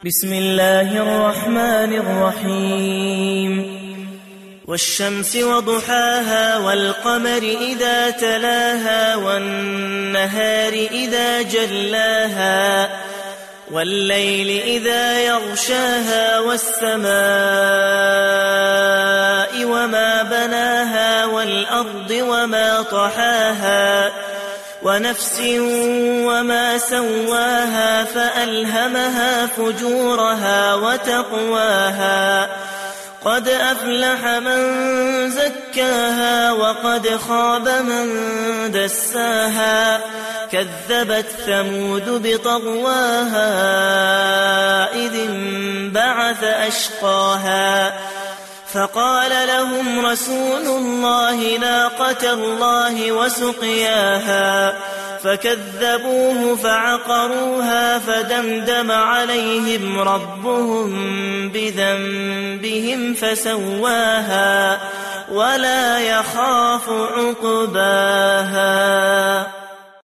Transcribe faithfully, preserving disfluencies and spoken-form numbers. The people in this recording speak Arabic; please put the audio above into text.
بسم الله الرحمن الرحيم والشمس وضحاها والقمر إذا تلاها والنهار إذا جلاها والليل إذا يغشاها والسماء وما بناها والأرض وما طحاها ونفس وما سواها فألهمها فجورها وتقواها قد أفلح من زكاها وقد خاب من دساها كذبت ثمود بطغواها إذ انبعث أشقاها فقال لهم رسول الله ناقة الله وسقياها فكذبوه فعقروها فدمدم عليهم ربهم بذنبهم فسواها ولا يخاف عقباها.